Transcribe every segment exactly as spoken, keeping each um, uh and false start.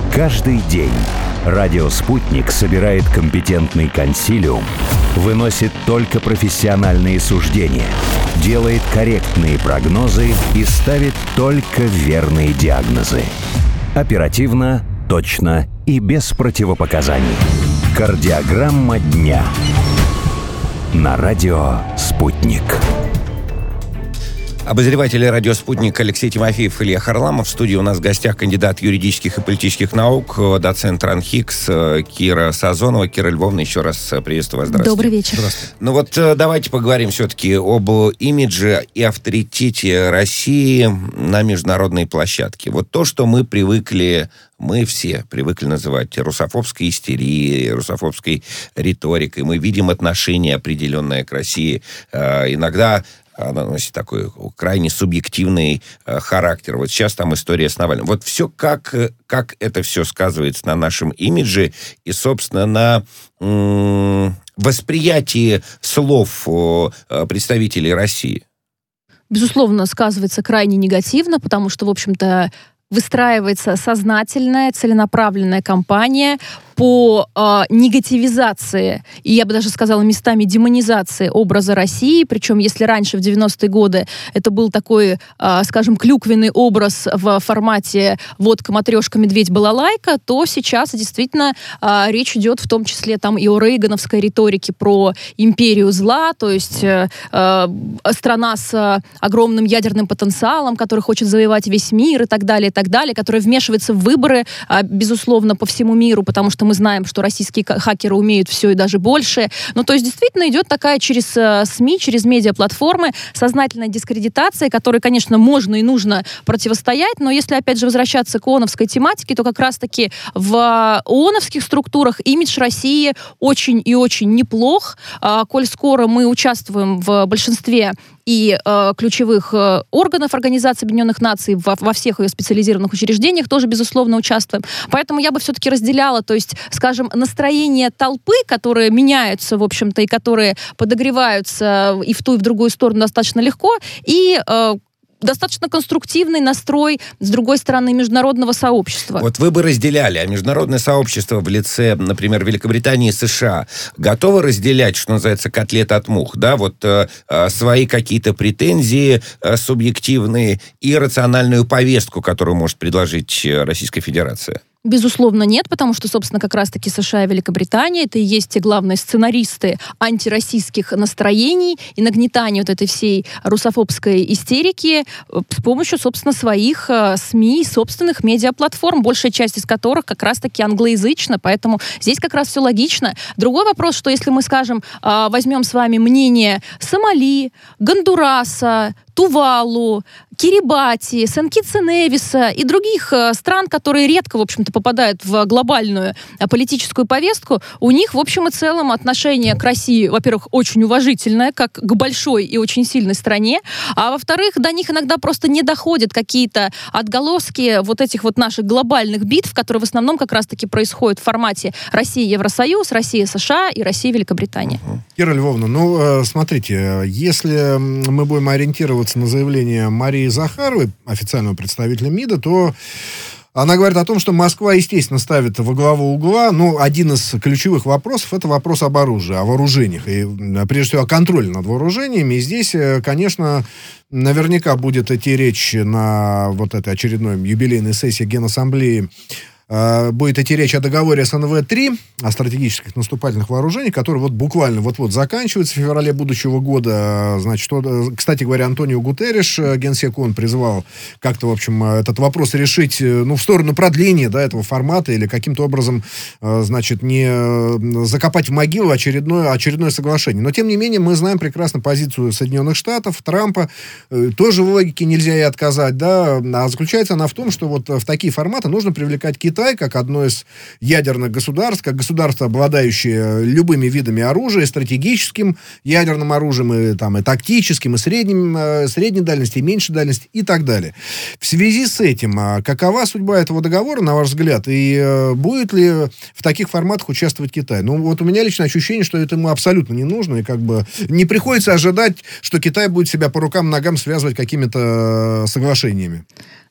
Каждый день радио «Спутник» собирает компетентный консилиум, выносит только профессиональные суждения, делает корректные прогнозы и ставит только верные диагнозы. Оперативно, точно и без противопоказаний. Кардиограмма дня. На радио «Спутник». Обозреватели радио «Спутник» Алексей Тимофеев, Илья Харламов. В студии у нас в гостях кандидат юридических и политических наук, доцент РАНХИКС Кира Сазонова. Кира Львовна, еще раз приветствую вас. Здравствуйте. Добрый вечер. Здравствуйте. Ну вот давайте поговорим все-таки об имидже и авторитете России на международной площадке. Вот то, что мы привыкли, мы все привыкли называть русофобской истерией, русофобской риторикой. Мы видим отношение определенное к России. Иногда она носит такой крайне субъективный э, характер. Вот сейчас там история с Навальным. Вот все, как, как это все сказывается на нашем имидже и, собственно, на м- восприятии слов э, представителей России. Безусловно, сказывается крайне негативно, потому что, в общем-то, выстраивается сознательная, целенаправленная кампания по э, негативизации, и я бы даже сказала, местами демонизации образа России. Причем, если раньше, в девяностые годы, это был такой, э, скажем, клюквенный образ в формате «водка, матрешка, медведь, балалайка», то сейчас действительно э, речь идет в том числе там и о рейгановской риторике про империю зла, то есть э, э, страна с э, огромным ядерным потенциалом, которая хочет завоевать весь мир и так далее, и так далее, которая вмешивается в выборы, э, безусловно, по всему миру, потому что мы знаем, что российские хакеры умеют все и даже больше. Ну, то есть, действительно, идет такая через э, СМИ, через медиаплатформы сознательная дискредитация, которой, конечно, можно и нужно противостоять, но если, опять же, возвращаться к ООНовской тематике, то как раз-таки в ООНовских структурах имидж России очень и очень неплох. Э, коль скоро мы участвуем в большинстве и э, ключевых э, органов Организации Объединенных Наций, во, во всех ее специализированных учреждениях тоже, безусловно, участвуем. Поэтому я бы все-таки разделяла, то есть, скажем, настроение толпы, которые меняются, в общем-то, и которые подогреваются и в ту, и в другую сторону достаточно легко, и э, достаточно конструктивный настрой, с другой стороны, международного сообщества. Вот вы бы разделяли, а международное сообщество в лице, например, Великобритании и США готово разделять, что называется, котлет от мух, да, вот э, свои какие-то претензии э, субъективные и рациональную повестку, которую может предложить Российская Федерация? Безусловно, нет, потому что, собственно, как раз-таки США и Великобритания — это и есть те главные сценаристы антироссийских настроений и нагнетания вот этой всей русофобской истерики с помощью, собственно, своих э, СМИ, собственных медиаплатформ, большая часть из которых как раз-таки англоязычна, поэтому здесь как раз все логично. Другой вопрос, что если мы, скажем, э, возьмем с вами мнение Сомали, Гондураса, Тувалу, Кирибати, Сент-Китс-и-Невиса и других э, стран, которые редко, в общем-то, попадают в глобальную э, политическую повестку, у них, в общем и целом, отношение к России, во-первых, очень уважительное, как к большой и очень сильной стране, а во-вторых, до них иногда просто не доходят какие-то отголоски вот этих вот наших глобальных битв, которые в основном как раз-таки происходят в формате Россия-Евросоюз, Россия-США и Россия-Великобритания. Кира Львовна, ну, смотрите, если мы будем ориентироваться на заявление Марии Захаровой, официального представителя МИДа, то она говорит о том, что Москва, естественно, ставит во главу угла, ну, один из ключевых вопросов — это вопрос об оружии, о вооружениях, и, прежде всего, о контроле над вооружениями. И здесь, конечно, наверняка будет идти речь на вот этой очередной юбилейной сессии Генассамблеи, будет идти речь о договоре эс эн вэ три, о стратегических наступательных вооружениях, который вот буквально вот-вот заканчивается в феврале будущего года. Значит, что, кстати говоря, Антонио Гутерриш, генсек ООН, призывал как-то, в общем, этот вопрос решить, ну, в сторону продления, да, этого формата или каким-то образом, значит, не закопать в могилу очередное, очередное соглашение. Но, тем не менее, мы знаем прекрасно позицию Соединенных Штатов, Трампа. Тоже в логике нельзя и отказать, да. А заключается она в том, что вот в такие форматы нужно привлекать Китай как одно из ядерных государств, как государство, обладающее любыми видами оружия, стратегическим ядерным оружием, и, там, и тактическим, и средним, э, средней дальности, и меньшей дальности, и так далее. В связи с этим, а какова судьба этого договора, на ваш взгляд, и э, будет ли в таких форматах участвовать Китай? Ну, вот у меня лично ощущение, что это ему абсолютно не нужно, и как бы не приходится ожидать, что Китай будет себя по рукам и ногам связывать какими-то соглашениями.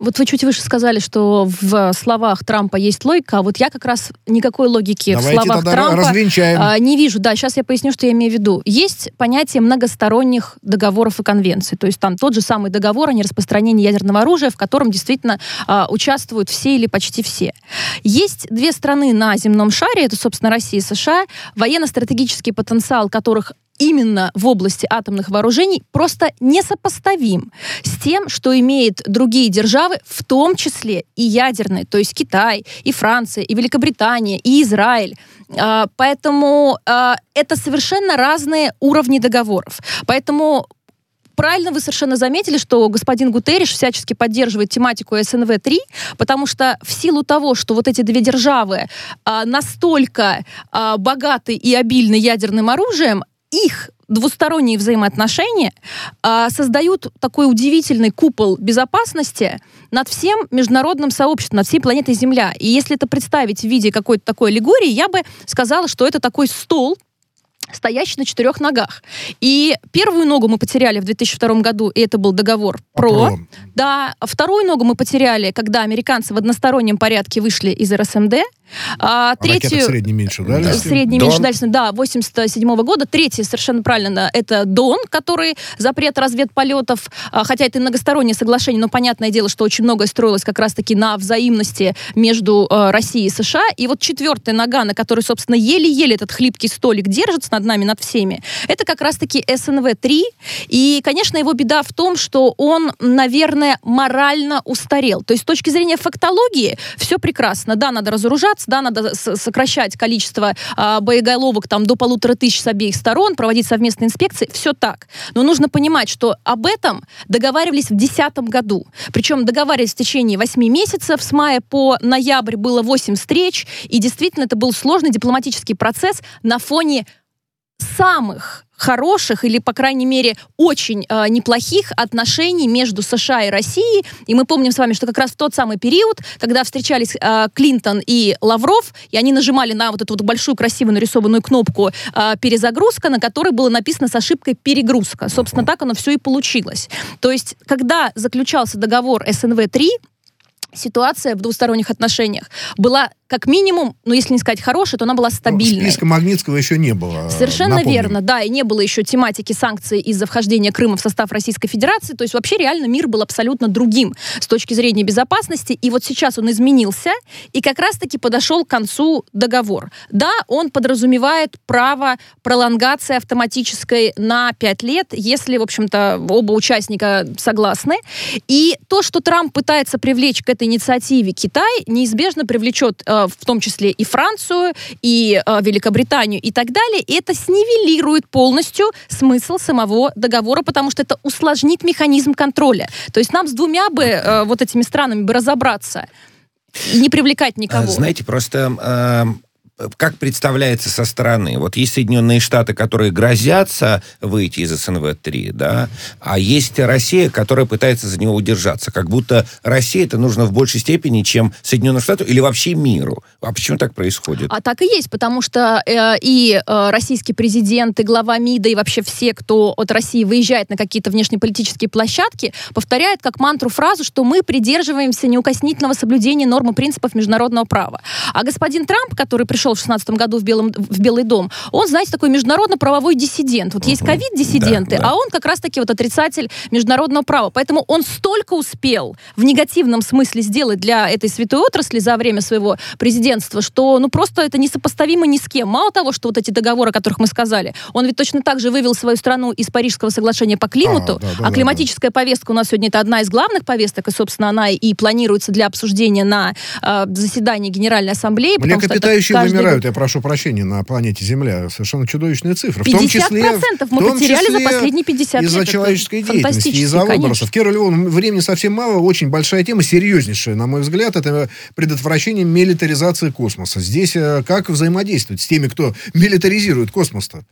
Вот вы чуть выше сказали, что в словах Трампа есть логика, а вот я как раз никакой логики Давайте в словах Трампа развенчаем. а, не вижу. Да, сейчас я поясню, что я имею в виду. Есть понятие многосторонних договоров и конвенций. То есть там тот же самый договор о нераспространении ядерного оружия, в котором действительно а, участвуют все или почти все. Есть две страны на земном шаре, это, собственно, Россия и США, военно-стратегический потенциал которых именно в области атомных вооружений просто несопоставим с тем, что имеют другие державы, в том числе и ядерные, то есть Китай, и Франция, и Великобритания, и Израиль. А, поэтому а, это совершенно разные уровни договоров. Поэтому правильно вы совершенно заметили, что господин Гутерриш всячески поддерживает тематику эс эн вэ три, потому что в силу того, что вот эти две державы а, настолько а, богаты и обильны ядерным оружием, их двусторонние взаимоотношения а, создают такой удивительный купол безопасности над всем международным сообществом, над всей планетой Земля. И если это представить в виде какой-то такой аллегории, я бы сказала, что это такой стол, стоящий на четырех ногах. И первую ногу мы потеряли в две тысячи втором году, и это был договор ПРО. ПРО. Да, вторую ногу мы потеряли, когда американцы в одностороннем порядке вышли из эр эс эм дэ. А, третью... средней меньшей дальности. Средней меньшей дальности, да, восемьдесят седьмого года. Третья, совершенно правильно, это ДОН, который запрет разведполетов, а, хотя это и многостороннее соглашение, но понятное дело, что очень многое строилось как раз-таки на взаимности между а, Россией и США. И вот четвертая нога, на которой, собственно, еле-еле этот хлипкий столик держится над нами, над всеми, это как раз-таки эс эн вэ три. И, конечно, его беда в том, что он, наверное, морально устарел. То есть с точки зрения фактологии все прекрасно. Да, надо разоружаться, да, надо с- сокращать количество а, боеголовок там, до полутора тысяч с обеих сторон, проводить совместные инспекции, все так. Но нужно понимать, что об этом договаривались в две тысячи десятом году. Причем договаривались в течение восьми месяцев, с мая по ноябрь было восемь встреч, и действительно это был сложный дипломатический процесс на фоне самых хороших или, по крайней мере, очень э, неплохих отношений между США и Россией. И мы помним с вами, что как раз в тот самый период, когда встречались э, Клинтон и Лавров, и они нажимали на вот эту вот большую красивую нарисованную кнопку э, «перезагрузка», на которой было написано с ошибкой «перегрузка». Собственно, так оно все и получилось. То есть, когда заключался договор эс эн вэ три, ситуация в двусторонних отношениях была как минимум, ну, если не сказать хорошая, то она была стабильной. Списка Магнитского еще не было. Совершенно напомним. верно, да, и не было еще тематики санкций из-за вхождения Крыма в состав Российской Федерации, то есть вообще реально мир был абсолютно другим с точки зрения безопасности, и вот сейчас он изменился, и как раз-таки подошел к концу договор. Да, он подразумевает право пролонгации автоматической на пять лет, если, в общем-то, оба участника согласны, и то, что Трамп пытается привлечь к этой инициативе Китай, неизбежно привлечет э, в том числе и Францию, и э, Великобританию и так далее, и это снивелирует полностью смысл самого договора, потому что это усложнит механизм контроля. То есть нам с двумя бы, э, вот этими странами бы разобраться и не привлекать никого. Знаете, просто... Э... как представляется со стороны. Вот есть Соединенные Штаты, которые грозятся выйти из эс эн вэ три, да, а есть Россия, которая пытается за него удержаться. Как будто России это нужно в большей степени, чем Соединенным Штатам или вообще миру. А почему так происходит? А так и есть, потому что э, и э, российский президент, и глава МИДа, и вообще все, кто от России выезжает на какие-то внешнеполитические площадки, повторяют как мантру фразу, что мы придерживаемся неукоснительного соблюдения норм и принципов международного права. А господин Трамп, который пришел в шестнадцатом году в, Белом, в Белый дом, он, знаете, такой международно-правовой диссидент. Вот uh-huh. есть ковид-диссиденты, да, да. а он как раз-таки вот отрицатель международного права. Поэтому он столько успел в негативном смысле сделать для этой святой отрасли за время своего президентства, что ну просто это несопоставимо ни с кем. Мало того, что вот эти договоры, о которых мы сказали, он ведь точно так же вывел свою страну из Парижского соглашения по климату, а, да, да, а климатическая да, да. повестка у нас сегодня это одна из главных повесток, и, собственно, она и планируется для обсуждения на э, заседании Генеральной Ассамблеи. Млекопитающие вымирают, я прошу прощения, на планете Земля. Совершенно чудовищная цифра. пятьдесят процентов мы потеряли за последние пятьдесят лет. Из-за человеческой деятельности, из-за выбросов. Кира Львовна, времени совсем мало, очень большая тема, серьезнейшая, на мой взгляд, это предотвращение милитаризации космоса. Здесь как взаимодействовать с теми, кто милитаризирует космос-то?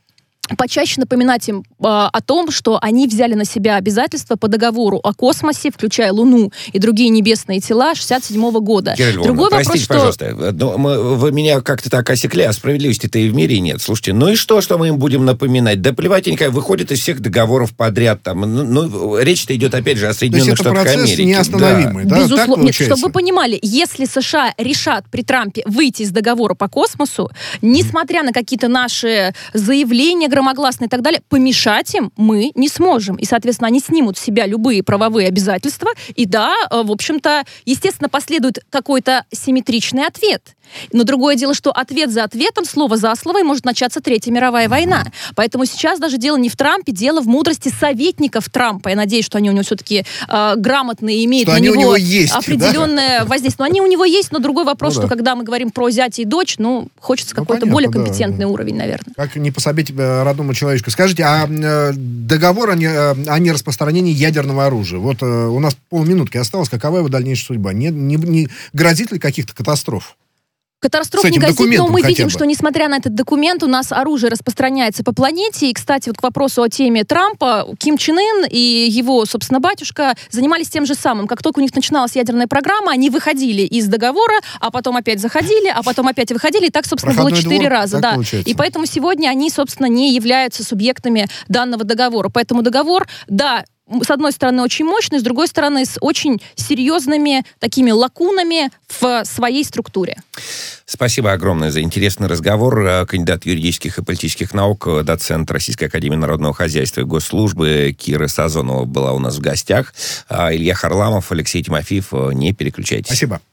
почаще напоминать им э, о том, что они взяли на себя обязательства по договору о космосе, включая Луну и другие небесные тела шестьдесят седьмого года. Кира Львовна, Другой простите, вопрос, пожалуйста, но мы, вы меня как-то так осекли, а справедливости-то и в мире нет. Слушайте, ну и что, что мы им будем напоминать? Да плеватенько, выходит из всех договоров подряд. Там, ну, ну, речь-то идет, опять же, о Соединенных Штатах Америки. То есть это процесс неостановимый, да? да? Безусловно. Нет, получается? чтобы вы понимали, если США решат при Трампе выйти из договора по космосу, несмотря на какие-то наши заявления громогласные и так далее, помешать им мы не сможем. И, соответственно, они снимут с себя любые правовые обязательства. И да, в общем-то, естественно, последует какой-то симметричный ответ. Но другое дело, что ответ за ответом, слово за слово, и может начаться Третья мировая война. Поэтому сейчас даже дело не в Трампе, дело в мудрости советников Трампа. Я надеюсь, что они у него все-таки э, грамотные, имеют что на него, него есть, определенное да? воздействие. Но они у него есть, но другой вопрос, ну, что да. когда мы говорим про зятя и дочь, ну, хочется ну, какой-то понятно, более компетентный да. уровень, наверное. Как не пособить родному человечку. Скажите, а э, договор о, не, о нераспространении ядерного оружия? Вот э, у нас полминутки осталось. Какова его дальнейшая судьба? Не, не, не грозит ли каких-то катастроф? Катастроф не грозит, но мы видим, бы. что, несмотря на этот документ, у нас оружие распространяется по планете. И, кстати, вот к вопросу о теме Трампа, Ким Чен Ын и его, собственно, батюшка занимались тем же самым. Как только у них начиналась ядерная программа, они выходили из договора, а потом опять заходили, а потом опять выходили. И так, собственно, Проходной было четыре раза. Да. И поэтому сегодня они, собственно, не являются субъектами данного договора. Поэтому договор, да, с одной стороны, очень мощный, с другой стороны, с очень серьезными такими лакунами в своей структуре. Спасибо огромное за интересный разговор. Кандидат юридических и политических наук, доцент Российской академии народного хозяйства и госслужбы Кира Сазонова была у нас в гостях. Илья Харламов, Алексей Тимофеев. Не переключайтесь. Спасибо.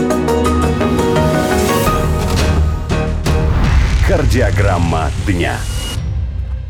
Кардиограмма дня.